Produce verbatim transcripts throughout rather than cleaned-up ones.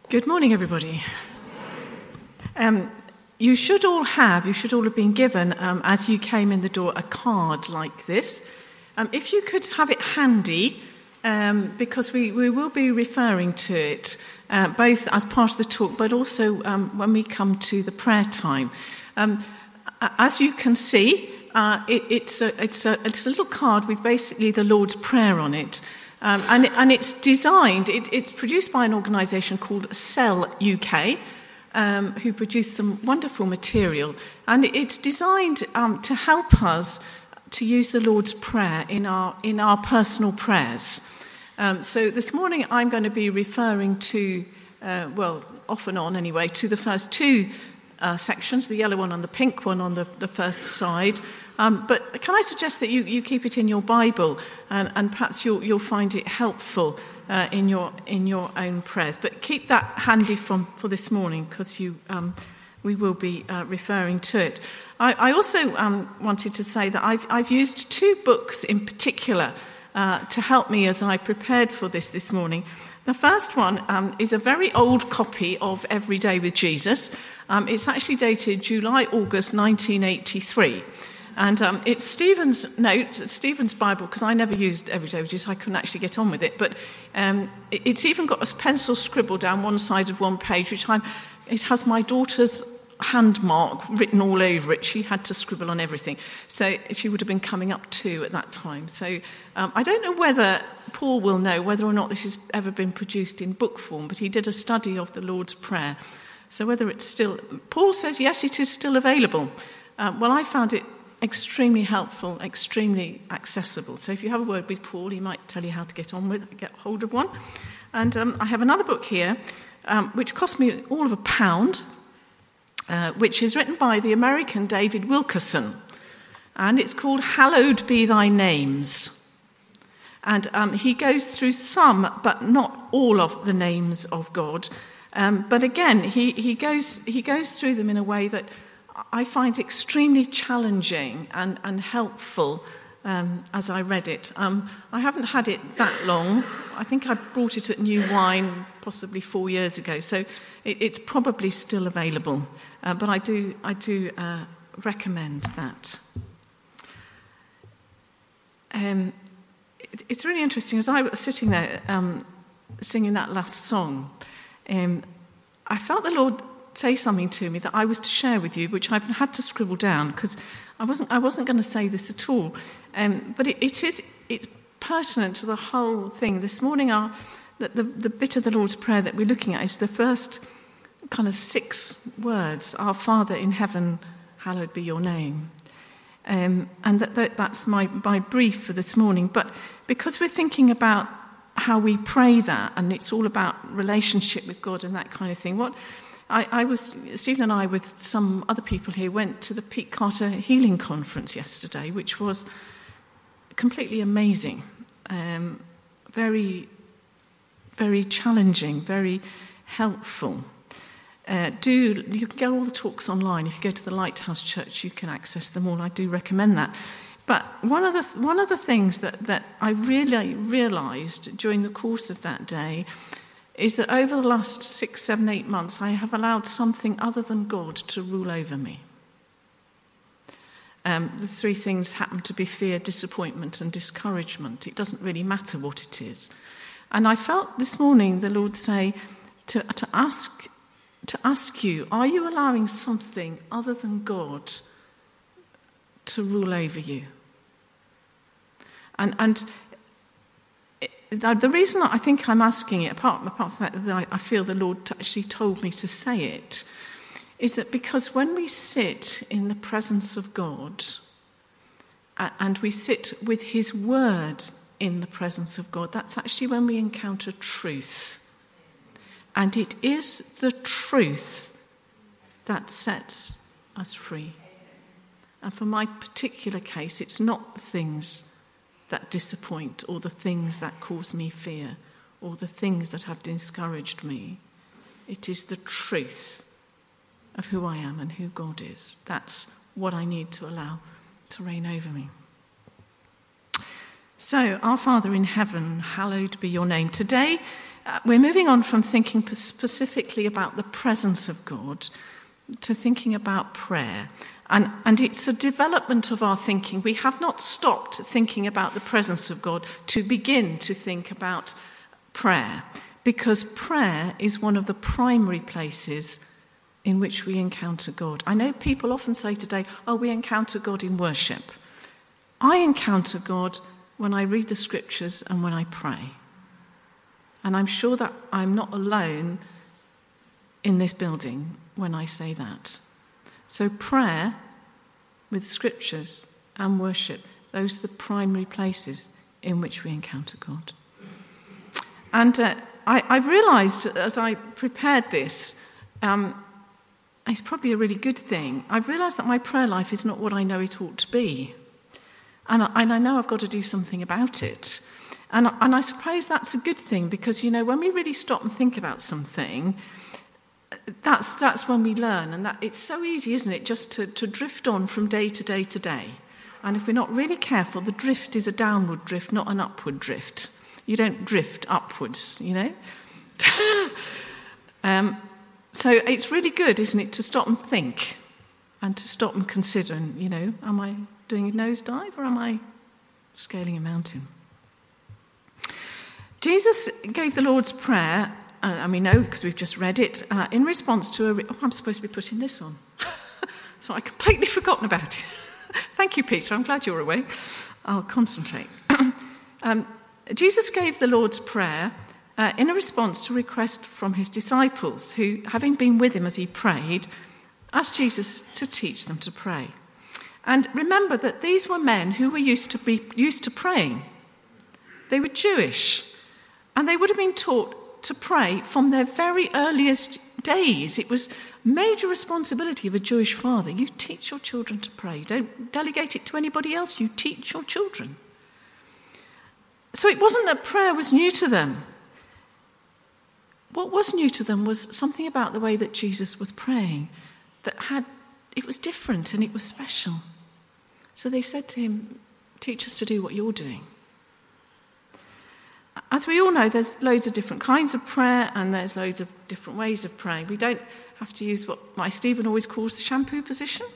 Good morning, everybody. Um, you should all have, you should all have been given, um, as you came in the door, a card like this. Um, if you could have it handy, um, because we, we will be referring to it, uh, both as part of the talk, but also um, when we come to the prayer time. Um, as you can see, uh, it, it's, a, it's, a, it's a little card with basically the Lord's Prayer on it. Um, and, and it's designed, it, it's produced by an organisation called Cell U K, um, who produce some wonderful material. And it's designed um, to help us to use the Lord's Prayer in our, in our personal prayers. Um, so this morning I'm going to be referring to, uh, well, off and on anyway, to the first two uh, sections, the yellow one and the pink one on the, the first side. Um, but can I suggest that you, you keep it in your Bible, and, and perhaps you'll, you'll find it helpful uh, in your in your own prayers. But keep that handy from, for this morning, because you um, we will be uh, referring to it. I, I also um, wanted to say that I've, I've used two books in particular uh, to help me as I prepared for this this morning. The first one um, is a very old copy of Every Day with Jesus. Um, it's actually dated July, August nineteen eighty-three. And um, it's Stephen's notes, it's Stephen's Bible, because I never used Every Day with Jesus, I couldn't actually get on with it. But um, it, it's even got a pencil scribble down one side of one page, which I'm, it has my daughter's hand mark written all over it. She had to scribble on everything. So she would have been coming up two at that time. So um, I don't know whether Paul will know whether or not this has ever been produced in book form, but he did a study of the Lord's Prayer. So whether it's still... Paul says, yes, it is still available. Um, well, I found it extremely helpful, extremely accessible. So if you have a word with Paul, he might tell you how to get on with, get hold of one. And um, I have another book here, um, which cost me all of a pound, uh, which is written by the American David Wilkerson. And it's called Hallowed Be Thy Names. And um, he goes through some, but not all of the names of God. Um, but again, he, he goes he goes through them in a way that I find extremely challenging and, and helpful um, as I read it. Um, I haven't had it that long. I think I brought it at New Wine possibly four years ago, so it, it's probably still available. Uh, but I do, I do uh, recommend that. Um, it, it's really interesting. As I was sitting there um, singing that last song, um, I felt the Lord say something to me that I was to share with you, which I've had to scribble down because I wasn't I wasn't going to say this at all. Um, but it, it is it's pertinent to the whole thing. This morning, our the, the the bit of the Lord's Prayer that we're looking at is the first kind of six words: "Our Father in heaven, hallowed be your name." Um, and that, that that's my my brief for this morning. But because we're thinking about how we pray that, and it's all about relationship with God and that kind of thing, what I, I was, Stephen and I, with some other people here, went to the Pete Carter Healing Conference yesterday, which was completely amazing, um, very, very challenging, very helpful. Uh, do you can get all the talks online. If you go to the Lighthouse Church, you can access them all. I do recommend that. But one of the one of the things that, that I really realised during the course of that day is that over the last six, seven, eight months, I have allowed something other than God to rule over me. Um, the three things happen to be fear, disappointment, and discouragement. It doesn't really matter what it is. And I felt this morning the Lord say to, to ask to ask you, are you allowing something other than God to rule over you? And and the reason I think I'm asking it, apart, apart from the fact that I feel the Lord actually told me to say it, is that because when we sit in the presence of God and we sit with his word in the presence of God, that's actually when we encounter truth. And it is the truth that sets us free. And for my particular case, it's not the things that disappoint, or the things that cause me fear, or the things that have discouraged me. It is the truth of who I am and who God is. That's what I need to allow to reign over me. So, our Father in heaven, hallowed be your name. Today, uh, we're moving on from thinking specifically about the presence of God to thinking about prayer. And, and it's a development of our thinking. We have not stopped thinking about the presence of God to begin to think about prayer, because prayer is one of the primary places in which we encounter God. I know people often say today, oh, we encounter God in worship. I encounter God when I read the scriptures and when I pray. And I'm sure that I'm not alone in this building when I say that. So prayer with scriptures and worship, those are the primary places in which we encounter God. And uh, I, I realised as I prepared this, um, it's probably a really good thing. I've realised that my prayer life is not what I know it ought to be. And I, and I know I've got to do something about it. And, and I suppose that's a good thing because, you know, when we really stop and think about something, that's that's when we learn. And that it's so easy, isn't it, just to, to drift on from day to day to day. And if we're not really careful, the drift is a downward drift, not an upward drift. You don't drift upwards, you know. um, so it's really good, isn't it, to stop and think and to stop and consider, and, you know, am I doing a nosedive or am I scaling a mountain? Jesus gave the Lord's Prayer, uh, and we know because we've just read it, uh, in response to a... Re- oh, I'm supposed to be putting this on. So I completely forgotten about it. Thank you, Peter. I'm glad you're awake. I'll concentrate. um, Jesus gave the Lord's Prayer uh, in a response to a request from his disciples who, having been with him as he prayed, asked Jesus to teach them to pray. And remember that these were men who were used to be used to praying. They were Jewish, and they would have been taught to pray from their very earliest days. It was major responsibility of a Jewish father. You teach your children to pray. Don't delegate it to anybody else. You teach your children. So it wasn't that prayer was new to them. What was new to them was something about the way that Jesus was praying that had, it was different and it was special. So they said to him, teach us to do what you're doing. As we all know, there's loads of different kinds of prayer and there's loads of different ways of praying. We don't have to use what my Stephen always calls the shampoo position.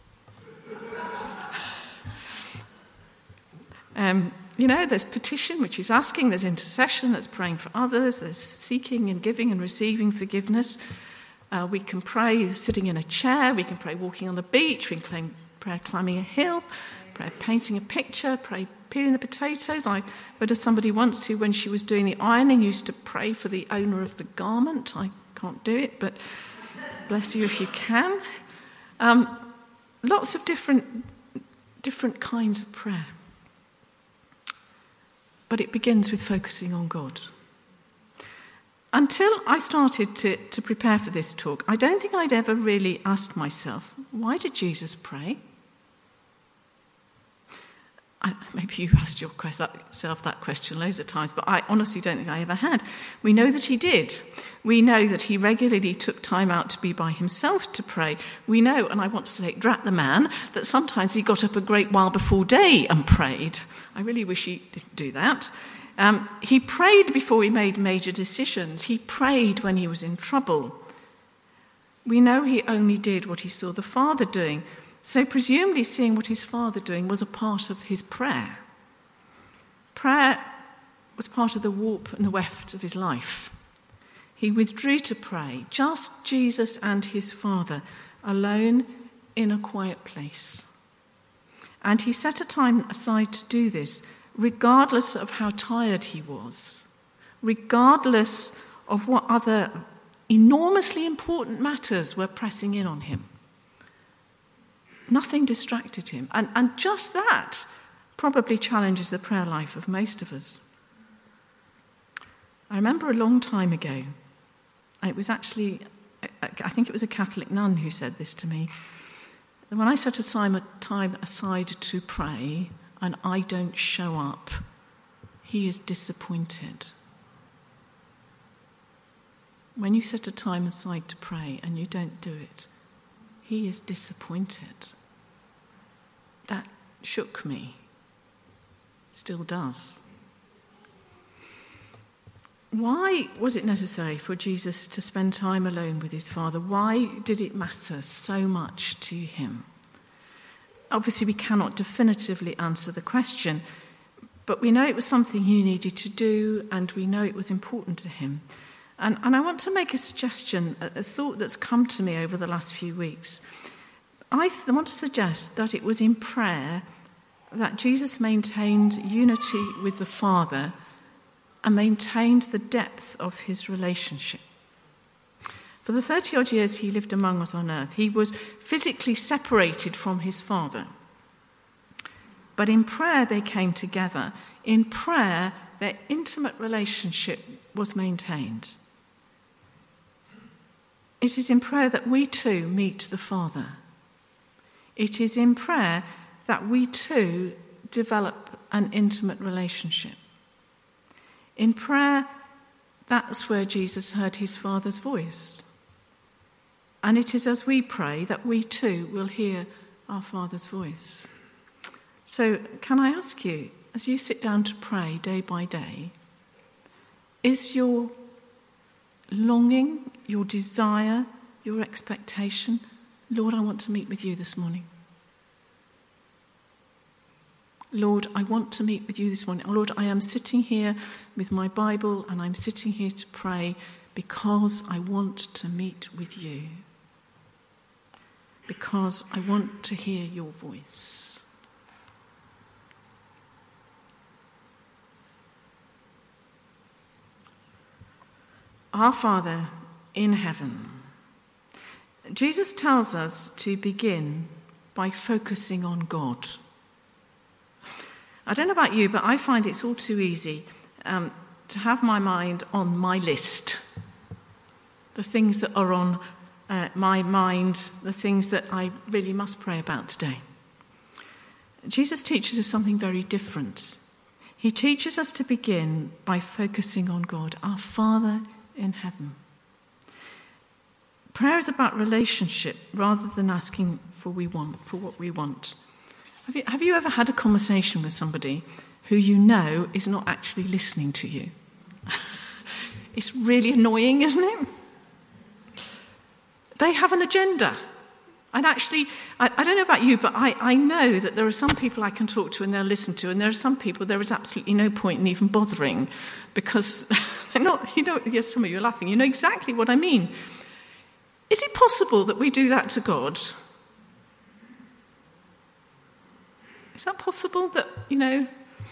um, you know, there's petition, which is asking. There's intercession, that's praying for others. There's seeking and giving and receiving forgiveness. Uh, we can pray sitting in a chair. We can pray walking on the beach. We can claim, pray climbing a hill, pray painting a picture, pray peeling the potatoes. I read of somebody once who, when she was doing the ironing, used to pray for the owner of the garment. I can't do it, but bless you if you can. Um, lots of different, different kinds of prayer. But it begins with focusing on God. Until I started to, to prepare for this talk, I don't think I'd ever really asked myself, why did Jesus pray? I, maybe you've asked yourself that question loads of times, but I honestly don't think I ever had. We know that he did. We know that he regularly took time out to be by himself to pray. We know, and I want to say, drat the man, that sometimes he got up a great while before day and prayed. I really wish he didn't do that. Um, he prayed before he made major decisions. He prayed when he was in trouble. We know he only did what he saw the Father doing. So presumably seeing what his Father doing was a part of his prayer. Prayer was part of the warp and the weft of his life. He withdrew to pray, just Jesus and his Father, alone in a quiet place. And he set a time aside to do this, regardless of how tired he was, regardless of what other enormously important matters were pressing in on him. Nothing distracted him. And, and just that probably challenges the prayer life of most of us. I remember a long time ago, it was actually, I think it was a Catholic nun who said this to me. When I set aside time aside to pray and I don't show up, he is disappointed. When you set a time aside to pray and you don't do it, he is disappointed. That shook me. Still does. Why was it necessary for Jesus to spend time alone with his Father? Why did it matter so much to him? Obviously, we cannot definitively answer the question, but we know it was something he needed to do, and we know it was important to him. And, and I want to make a suggestion, a, a thought that's come to me over the last few weeks. I th- want to suggest that it was in prayer that Jesus maintained unity with the Father and maintained the depth of his relationship. For the thirty-odd years he lived among us on earth, he was physically separated from his Father. But in prayer they came together. In prayer, their intimate relationship was maintained. It is in prayer that we too meet the Father. It is in prayer that we too develop an intimate relationship. In prayer, that's where Jesus heard his Father's voice. And it is as we pray that we too will hear our Father's voice. So can I ask you, as you sit down to pray day by day, is your longing, your desire, your expectation, Lord, I want to meet with you this morning. Lord, I want to meet with you this morning. Lord, I am sitting here with my Bible and I'm sitting here to pray because I want to meet with you. Because I want to hear your voice. Our Father in heaven. Jesus tells us to begin by focusing on God. I don't know about you, but I find it's all too easy um, to have my mind on my list. The things that are on uh, my mind, the things that I really must pray about today. Jesus teaches us something very different. He teaches us to begin by focusing on God, our Father in heaven. Prayer is about relationship rather than asking for we want, for what we want. Have you, have you ever had a conversation with somebody who you know is not actually listening to you? It's really annoying, isn't it? They have an agenda. And actually, I, I don't know about you, but I, I know that there are some people I can talk to and they'll listen to, and there are some people there is absolutely no point in even bothering because they're not, you know, yes, some of you are laughing, you know exactly what I mean. Is it possible that we do that to God? Is that possible that, you know,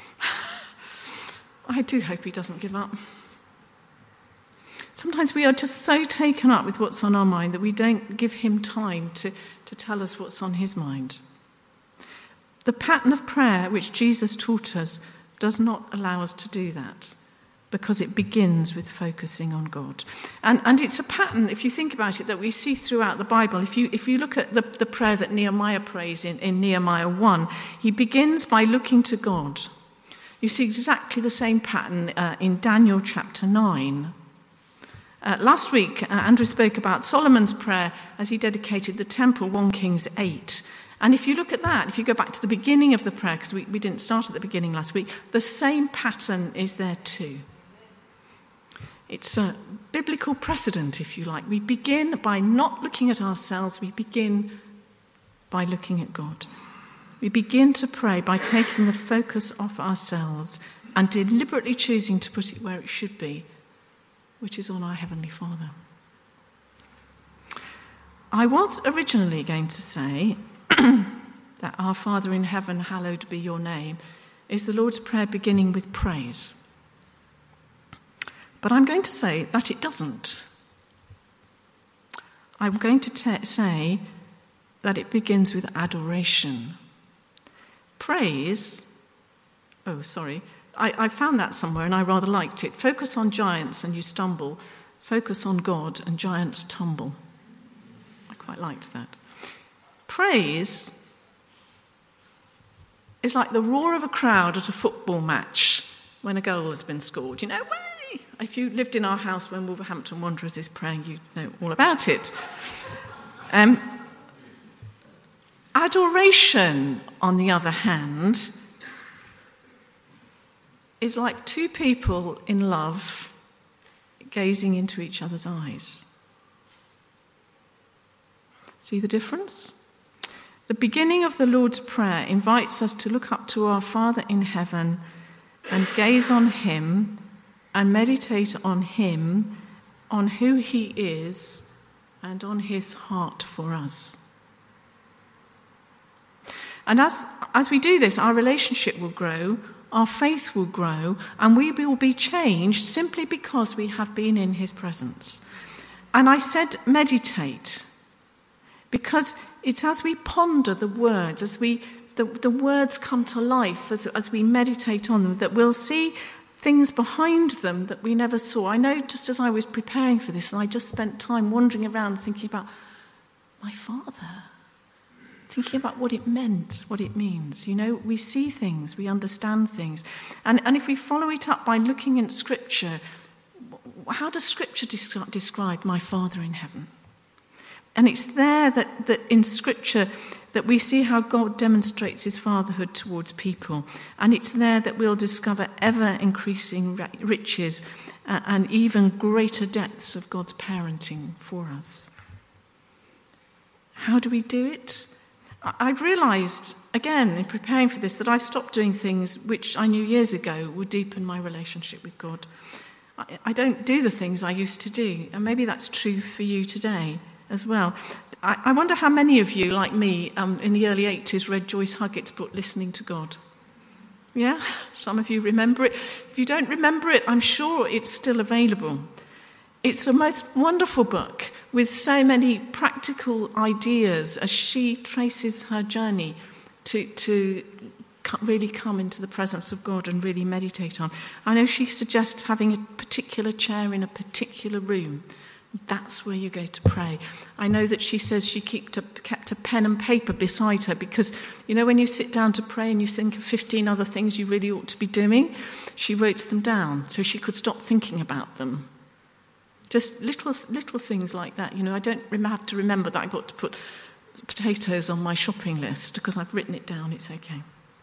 I do hope he doesn't give up. Sometimes we are just so taken up with what's on our mind that we don't give him time to, to tell us what's on his mind. The pattern of prayer which Jesus taught us does not allow us to do that because it begins with focusing on God. And, and it's a pattern, if you think about it, that we see throughout the Bible. If you, if you look at the, the prayer that Nehemiah prays in, in Nehemiah one, he begins by looking to God. You see exactly the same pattern uh, in Daniel chapter nine. Uh, last week, uh, Andrew spoke about Solomon's prayer as he dedicated the temple, First Kings eight. And if you look at that, if you go back to the beginning of the prayer, because we, we didn't start at the beginning last week, the same pattern is there too. It's a biblical precedent, if you like. We begin by not looking at ourselves, we begin by looking at God. We begin to pray by taking the focus off ourselves and deliberately choosing to put it where it should be, which is on our Heavenly Father. I was originally going to say that our Father in heaven, hallowed be your name, is the Lord's Prayer beginning with praise. But I'm going to say that it doesn't. I'm going to te- say that it begins with adoration. Praise, oh, sorry, I, I found that somewhere and I rather liked it. Focus on giants and you stumble. Focus on God and giants tumble. I quite liked that. Praise is like the roar of a crowd at a football match when a goal has been scored. You know, way! If you lived in our house when Wolverhampton Wanderers is praying, you know all about it. Um, adoration, on the other hand, is like two people in love gazing into each other's eyes. See the difference? The beginning of the Lord's Prayer invites us to look up to our Father in heaven and gaze on him and meditate on him, on who he is, and on his heart for us. And as, as we do this, our relationship will grow, our faith will grow, and we will be changed simply because we have been in his presence. And I said meditate, because it's as we ponder the words, as we the, the words come to life, as, as we meditate on them, that we'll see things behind them that we never saw. I know just as I was preparing for this, and I just spent time wandering around thinking about my Father, thinking about what it meant, what it means. You know, we see things, we understand things. And, and if we follow it up by looking at Scripture, how does Scripture descri- describe my Father in heaven? And it's there that, that in Scripture that we see how God demonstrates his fatherhood towards people. And it's there that we'll discover ever-increasing riches uh, and even greater depths of God's parenting for us. How do we do it? I've realised, again, in preparing for this, that I've stopped doing things which I knew years ago would deepen my relationship with God. I, I don't do the things I used to do, and maybe that's true for you today as well. I, I wonder how many of you, like me, um, in the early eighties, read Joyce Huggett's book, Listening to God. Yeah? Some of you remember it. If you don't remember it, I'm sure it's still available. It's the most wonderful book with so many practical ideas as she traces her journey to, to really come into the presence of God and really meditate on. I know she suggests having a particular chair in a particular room. That's where you go to pray. I know that she says she kept a, kept a pen and paper beside her because, you know, when you sit down to pray and you think of fifteen other things you really ought to be doing, she wrote them down so she could stop thinking about them. Just little little things like that. You know, I don't have to remember that I've got to put potatoes on my shopping list because I've written it down. It's okay.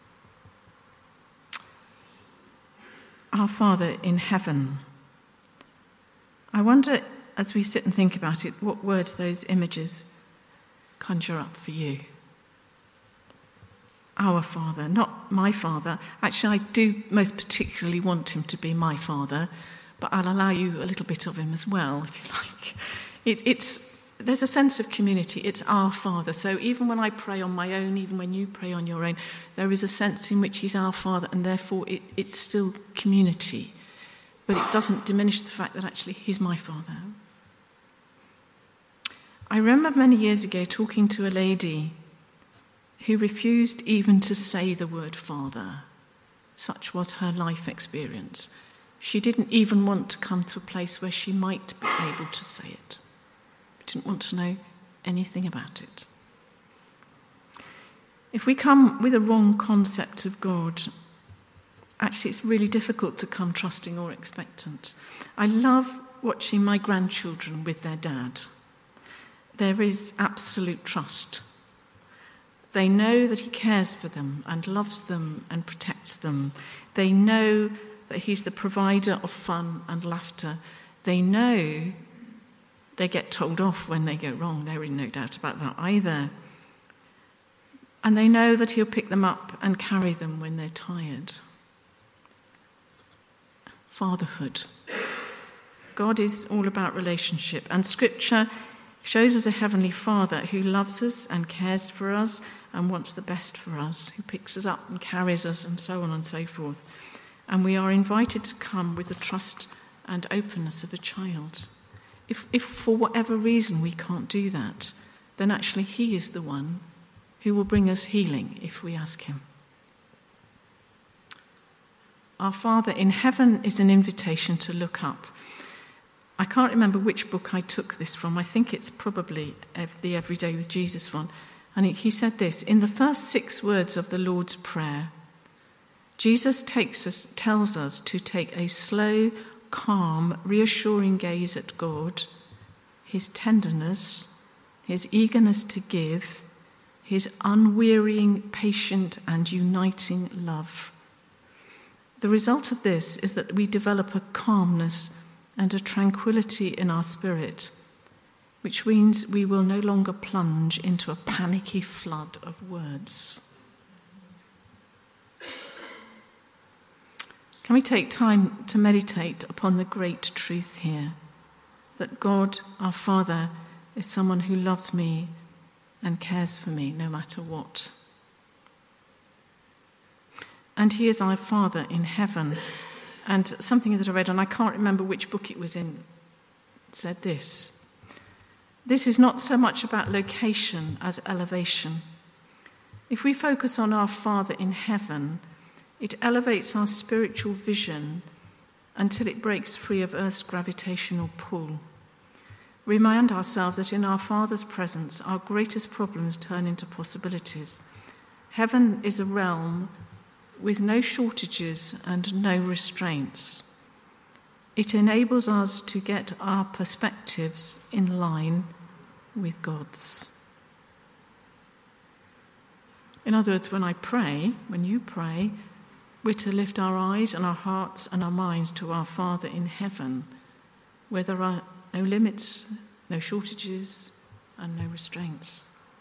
Our Father in heaven. I wonder, as we sit and think about it, what words those images conjure up for you. Our Father, not my Father. Actually, I do most particularly want him to be my Father, but I'll allow you a little bit of him as well, if you like. It, it's there's a sense of community. It's our Father. So even when I pray on my own, even when you pray on your own, there is a sense in which he's our Father, and therefore it, it's still community. But it doesn't diminish the fact that actually he's my Father. I remember many years ago talking to a lady who refused even to say the word Father. Such was her life experience. She didn't even want to come to a place where she might be able to say it. She didn't want to know anything about it. If we come with a wrong concept of God, actually it's really difficult to come trusting or expectant. I love watching my grandchildren with their dad. There is absolute trust. They know that he cares for them and loves them and protects them. They know that he's the provider of fun and laughter. They know they get told off when they go wrong. There is no doubt about that either. And they know that he'll pick them up and carry them when they're tired. Fatherhood. God is all about relationship, and Scripture shows us a heavenly Father who loves us and cares for us and wants the best for us, who picks us up and carries us and so on and so forth. And we are invited to come with the trust and openness of a child. If, if for whatever reason we can't do that, then actually he is the one who will bring us healing if we ask him. Our Father in heaven is an invitation to look up. I can't remember which book I took this from. I think it's probably the Everyday with Jesus one. And he said this, in the first six words of the Lord's Prayer, Jesus takes us, tells us to take a slow, calm, reassuring gaze at God, his tenderness, his eagerness to give, his unwearying, patient, and uniting love. The result of this is that we develop a calmness and a tranquility in our spirit, which means we will no longer plunge into a panicky flood of words. Can we take time to meditate upon the great truth here, that God, our Father, is someone who loves me and cares for me no matter what. And he is our Father in heaven. And something that I read, and I can't remember which book it was in, said this. This is not so much about location as elevation. If we focus on our Father in heaven, it elevates our spiritual vision until it breaks free of Earth's gravitational pull. Remind ourselves that in our Father's presence, our greatest problems turn into possibilities. Heaven is a realm with no shortages and no restraints. It enables us to get our perspectives in line with God's. In other words, when I pray, when you pray, we're to lift our eyes and our hearts and our minds to our Father in heaven, where there are no limits, no shortages, and no restraints.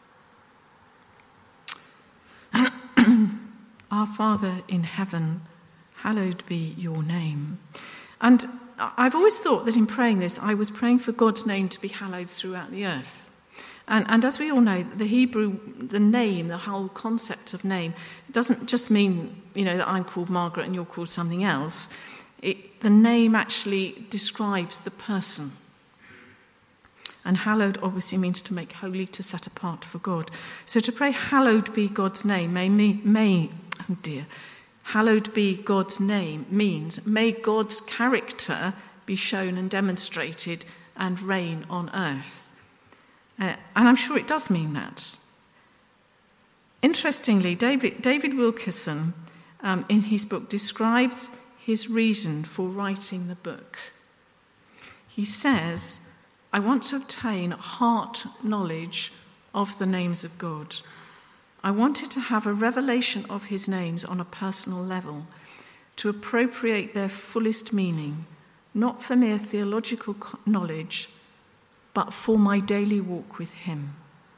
Our Father in heaven, hallowed be your name. And I've always thought that in praying this, I was praying for God's name to be hallowed throughout the earth. And, and as we all know, the Hebrew, the name, the whole concept of name, doesn't just mean, you know, that I'm called Margaret and you're called something else. It, the name actually describes the person. And hallowed obviously means to make holy, to set apart for God. So to pray, hallowed be God's name, may, may, may oh dear, hallowed be God's name means may God's character be shown and demonstrated and reign on earth. Uh, and I'm sure it does mean that. Interestingly, David, David Wilkerson, um, in his book, describes his reason for writing the book. He says, I want to obtain heart knowledge of the names of God. I wanted to have a revelation of his names on a personal level, to appropriate their fullest meaning, not for mere theological knowledge, but for my daily walk with him.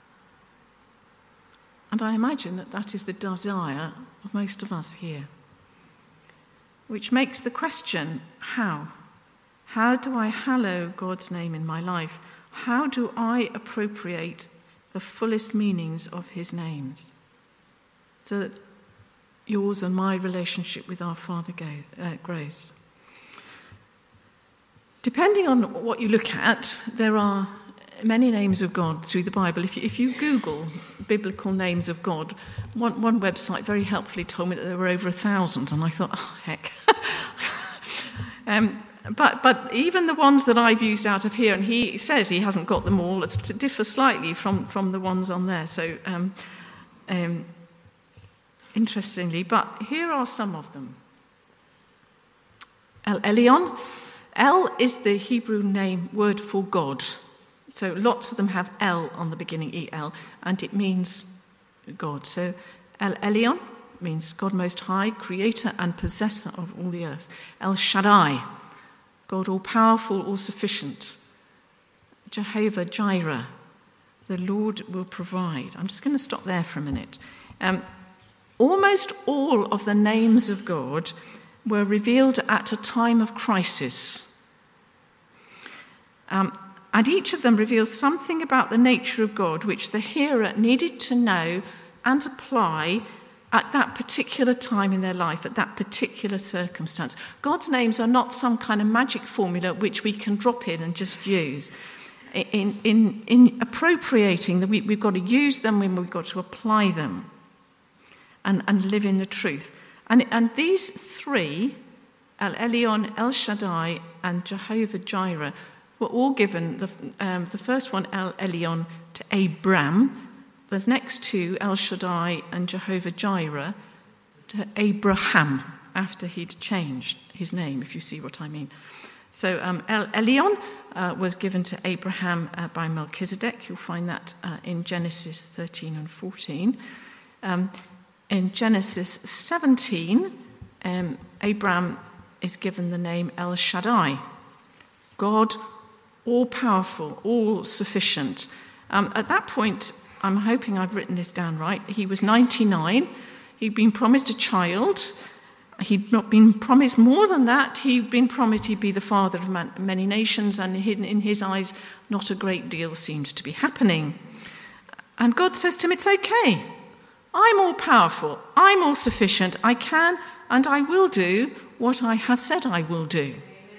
And I imagine that that is the desire of most of us here. Which makes the question, how? How do I hallow God's name in my life? How do I appropriate the fullest meanings of his names? So that yours and my relationship with our Father grows. Depending on what you look at, there are many names of God through the Bible. If you, if you Google biblical names of God, one, one website very helpfully told me that there were over a thousand, and I thought, oh, heck. um, but, but even the ones that I've used out of here, and he says he hasn't got them all, it's to differ slightly from, from the ones on there. So, um, um, interestingly, but here are some of them. El Elyon. El is the Hebrew name word for God. So lots of them have El on the beginning, E L, and it means God. So El Elyon means God Most High, creator and possessor of all the earth. El Shaddai, God all-powerful, all-sufficient. Jehovah Jireh, the Lord will provide. I'm just going to stop there for a minute. Um, almost all of the names of God were revealed at a time of crisis. Um, and each of them reveals something about the nature of God which the hearer needed to know and apply at that particular time in their life, at that particular circumstance. God's names are not some kind of magic formula which we can drop in and just use. In, in, in appropriating them, we, we've got to use them when we've got to apply them and, and live in the truth. And, and these three, El Elyon, El Shaddai, and Jehovah Jireh, were all given, the, um, the first one, El Elyon, to Abram. The next two, El Shaddai and Jehovah Jireh, to Abraham, after he'd changed his name, if you see what I mean. So um, El Elyon uh, was given to Abraham uh, by Melchizedek. You'll find that uh, in Genesis thirteen and fourteen. Um, in Genesis seventeen, um, Abraham is given the name El Shaddai. God, all-powerful, all-sufficient. Um, at that point, I'm hoping I've written this down right, he was ninety-nine. He'd been promised a child. He'd not been promised more than that. He'd been promised he'd be the father of man- many nations, and in his eyes, not a great deal seemed to be happening. And God says to him, it's okay. I'm all powerful. I'm all sufficient. I can and I will do what I have said I will do.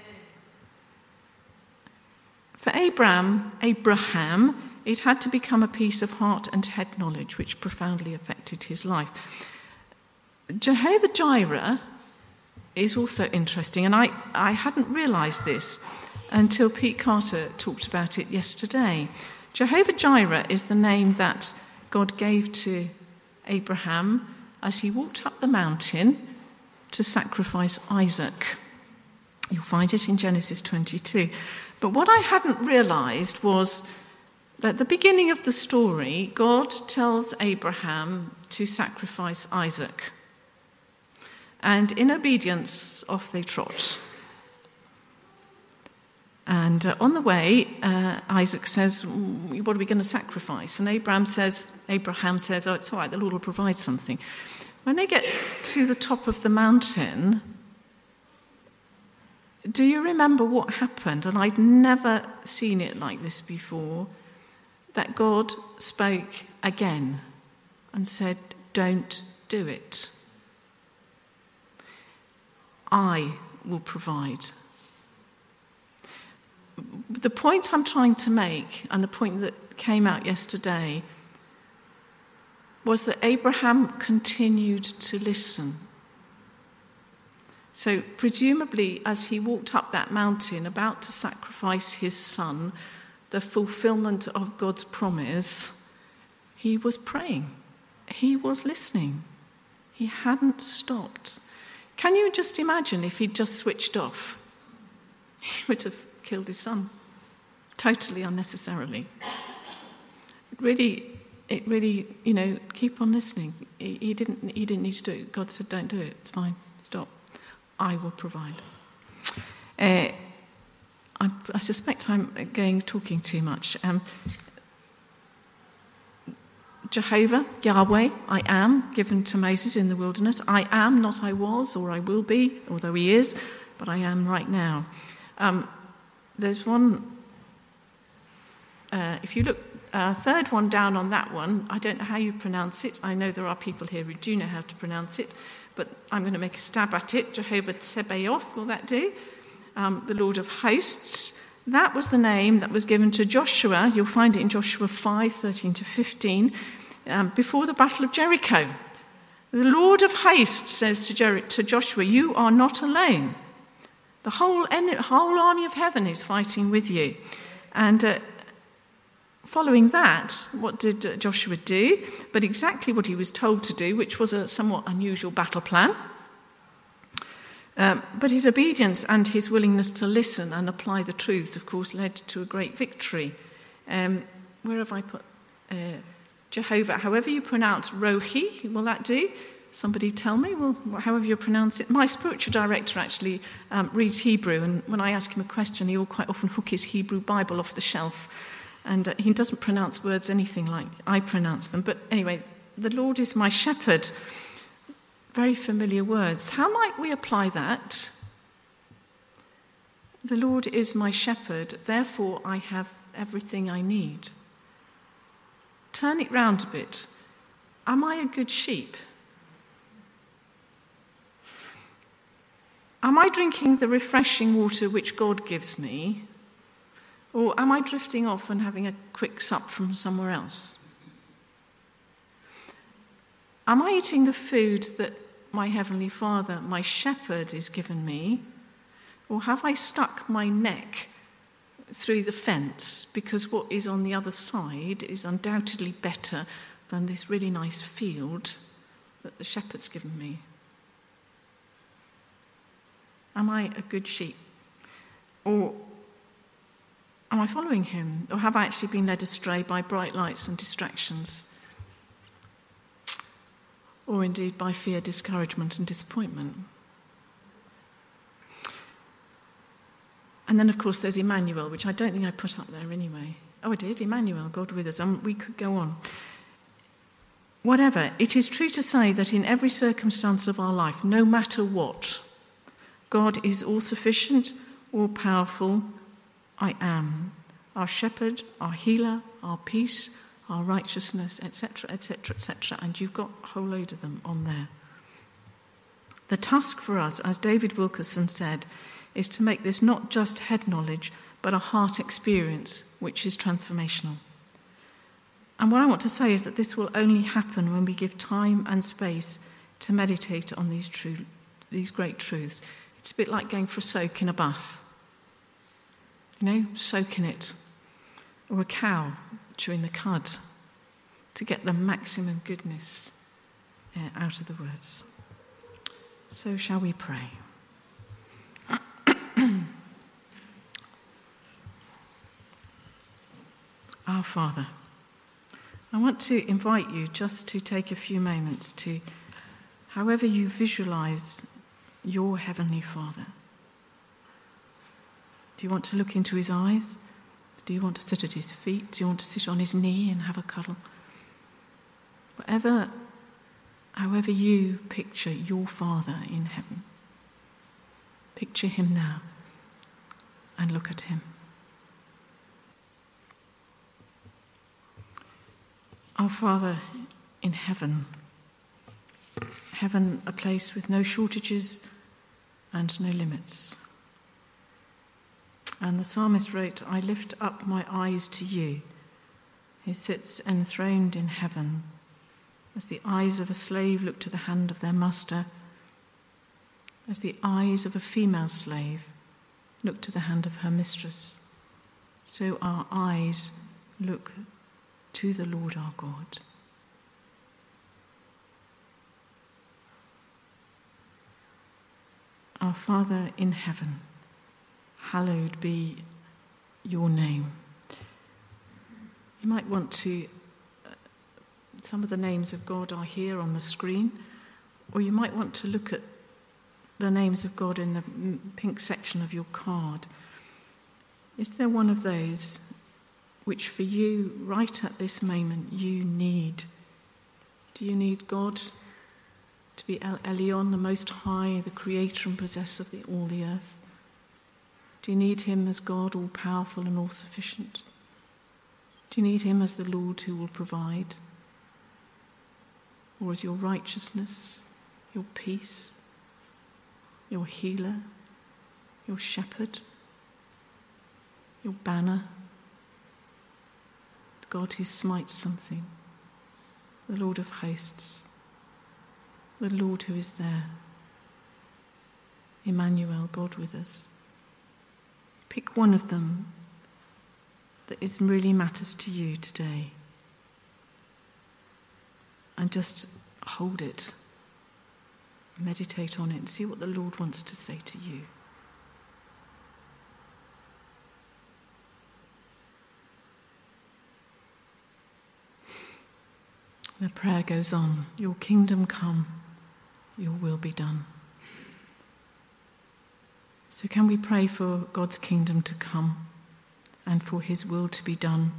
For Abraham, Abraham, it had to become a piece of heart and head knowledge which profoundly affected his life. Jehovah-Jireh is also interesting, and I, I hadn't realised this until Pete Carter talked about it yesterday. Jehovah-Jireh is the name that God gave to Abraham as he walked up the mountain to sacrifice Isaac. You'll find it in Genesis twenty-two. But what I hadn't realised was that at the beginning of the story, God tells Abraham to sacrifice Isaac. And in obedience, off they trot. And uh, on the way, uh, Isaac says, what are we going to sacrifice? And Abraham says, Abraham says, oh, it's all right, the Lord will provide something. When they get to the top of the mountain, do you remember what happened? And I'd never seen it like this before, that God spoke again and said, don't do it. I will provide. The point I'm trying to make, and the point that came out yesterday, was that Abraham continued to listen. So presumably, as he walked up that mountain, about to sacrifice his son, the fulfillment of God's promise, he was praying. He was listening. He hadn't stopped. Can you just imagine if he'd just switched off? He would have killed his son, totally unnecessarily. It really, it really, you know, keep on listening. He, he didn't, he didn't need to do it. God said, don't do it. It's fine. Stop. I will provide. Uh, I, I suspect I'm going talking too much. Um, Jehovah, Yahweh, I am, given to Moses in the wilderness. I am, not I was, or I will be, although he is, but I am right now. Um, there's one, uh, if you look, uh, third one down on that one, I don't know how you pronounce it. I know there are people here who do know how to pronounce it, but I'm going to make a stab at it. Jehovah Tsebaoth, will that do? Um, the Lord of Hosts. That was the name that was given to Joshua. You'll find it in Joshua five, thirteen to fifteen, um, before the Battle of Jericho. The Lord of Hosts says to, Jer- to Joshua, you are not alone. The whole, en- whole army of heaven is fighting with you. And uh, following that, what did uh, Joshua do? But exactly what he was told to do, which was a somewhat unusual battle plan. Um, but his obedience and his willingness to listen and apply the truths, of course, led to a great victory. Um, where have I put uh, Jehovah? However you pronounce Rohi, will that do? Somebody tell me, well, however you pronounce it. My spiritual director actually um, reads Hebrew, and when I ask him a question, he will quite often hook his Hebrew Bible off the shelf. And uh, he doesn't pronounce words anything like I pronounce them. But anyway, the Lord is my shepherd. Very familiar words. How might we apply that? The Lord is my shepherd, therefore I have everything I need. Turn it round a bit. Am I a good sheep? Am I drinking the refreshing water which God gives me? Or am I drifting off and having a quick sup from somewhere else? Am I eating the food that my Heavenly Father, my shepherd, is given me? Or have I stuck my neck through the fence because what is on the other side is undoubtedly better than this really nice field that the shepherd's given me? Am I a good sheep? Or am I following him? Or have I actually been led astray by bright lights and distractions? Or indeed by fear, discouragement and disappointment? And then, of course, there's Emmanuel, which I don't think I put up there anyway. Oh, I did, Emmanuel, God with us. Um, we could go on. Whatever, it is true to say that in every circumstance of our life, no matter what, God is all-sufficient, all-powerful, I am. Our shepherd, our healer, our peace, our righteousness, et cetera, et cetera, et cetera. And you've got a whole load of them on there. The task for us, as David Wilkerson said, is to make this not just head knowledge, but a heart experience, which is transformational. And what I want to say is that this will only happen when we give time and space to meditate on these true, these great truths. It's a bit like going for a soak in a bus. You know, soak in it. Or a cow chewing the cud to get the maximum goodness uh, out of the words. So shall we pray? Our Father, I want to invite you just to take a few moments to, however you visualize your Heavenly Father. Do you want to look into his eyes? Do you want to sit at his feet? Do you want to sit on his knee and have a cuddle? Whatever, however you picture your Father in heaven, picture him now and look at him. Our Father in heaven, heaven a place with no shortages and no limits. And the psalmist wrote, I lift up my eyes to you, who sits enthroned in heaven, as the eyes of a slave look to the hand of their master, as the eyes of a female slave look to the hand of her mistress, so our eyes look to the Lord our God. Our Father in heaven, hallowed be your name. You might want to, uh, some of the names of God are here on the screen, or you might want to look at the names of God in the pink section of your card. Is there one of those which for you, right at this moment, you need? Do you need God to be El Elyon, the Most High, the Creator and Possessor of the, all the earth? Do you need him as God, all-powerful and all-sufficient? Do you need him as the Lord who will provide? Or as your righteousness, your peace, your healer, your shepherd, your banner? God who smites something, the Lord of hosts, the Lord who is there, Emmanuel, God with us. Pick one of them that is really matters to you today and just hold it, meditate on it and see what the Lord wants to say to you. The prayer goes on, your kingdom come, your will be done. So can we pray for God's kingdom to come and for his will to be done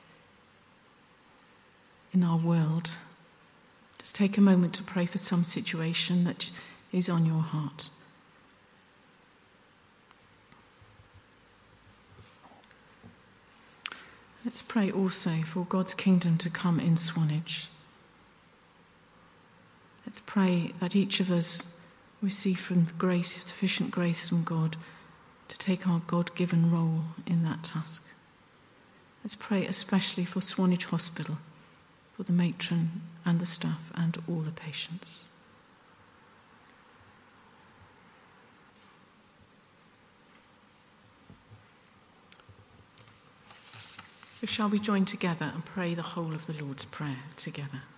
in our world? Just take a moment to pray for some situation that is on your heart. Let's pray also for God's kingdom to come in Swanage. Let's pray that each of us receive from the grace, sufficient grace from God to take our God-given role in that task. Let's pray especially for Swanage Hospital, for the matron and the staff and all the patients. So shall we join together and pray the whole of the Lord's Prayer together?